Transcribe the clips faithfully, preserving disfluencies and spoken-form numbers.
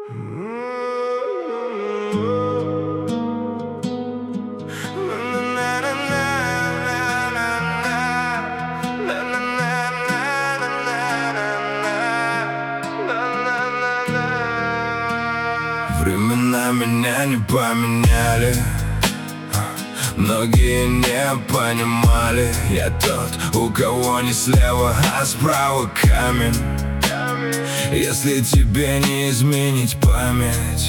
Времена меня не поменяли, многие не понимали. Я тот, у кого не слева, а справа камень. Если тебе не изменить память,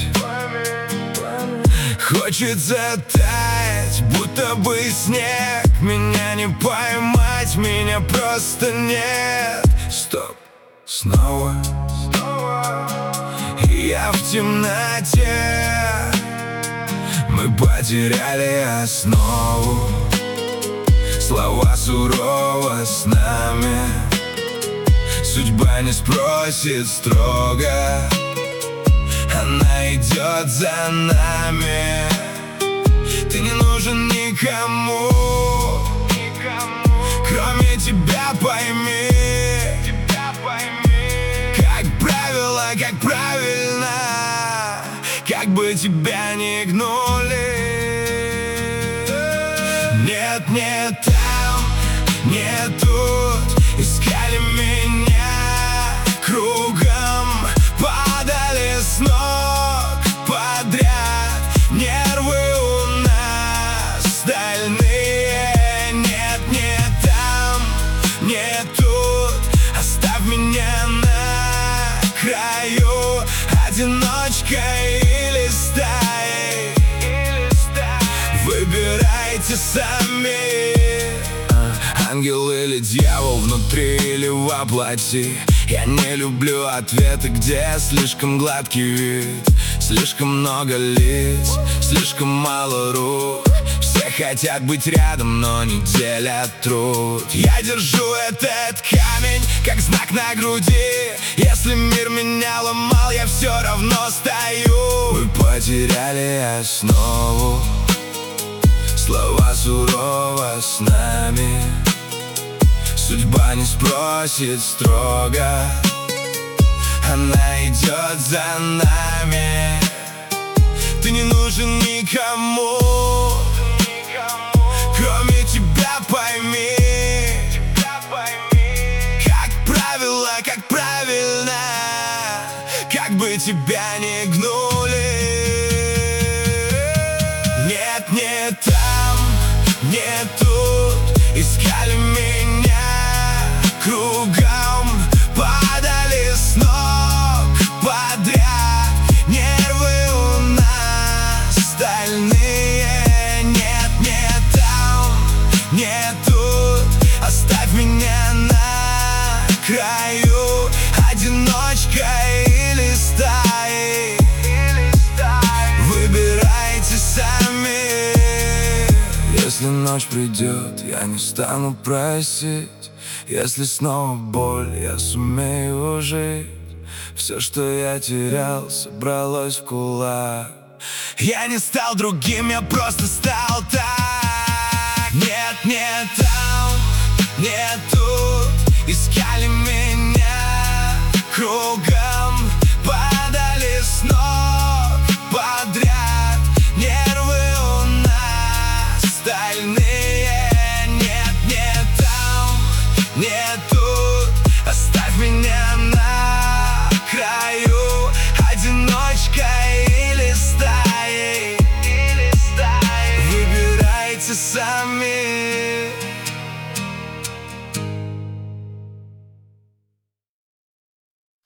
хочется таять, будто бы снег. Меня не поймать, меня просто нет. Стоп, снова я в темноте. Мы потеряли основу, слова сурово с нами. Судьба не спросит строго, она идет за нами. Ты не нужен никому, кроме тебя, пойми. Как правило, как правильно, как бы тебя ни гнули. Нет, не там, не тут, искали меня кругом, падали с ног подряд. Нервы у нас стальные. Нет, не там, не тут, оставь меня на краю, одиночкой или стаей. Выбирайте сами. Ангел или дьявол, внутри или воплоти. Я не люблю ответы, где слишком гладкий вид, слишком много лиц, слишком мало рук. Все хотят быть рядом, но не делят труд. Я держу этот камень, как знак на груди. Если мир меня ломал, я все равно стою. Мы потеряли основу, слова сурово с нами. Судьба не спросит строго, она идет за нами. Ты не нужен никому, кроме тебя, пойми. Как правило, как правильно, как бы тебя ни гнули. Нет, не там, не тут, искали меня кругом, падали с ног подряд. Нервы у нас стальные. Нет, не там, не тут, оставь меня на краю, одиночкой или стаей. Выбирайте сами. Если ночь придет, я не стану просить. Если снова боль, я сумею жить. Все, что я терял, собралось в кулак. Я не стал другим, я просто стал так. Нет, не там, не тут, искали меня кругом, падали с ног подряд. Нервы у нас стальные. Нет, не там, не тут, оставь меня на краю, одиночкой или стаей. Выбирайте сами.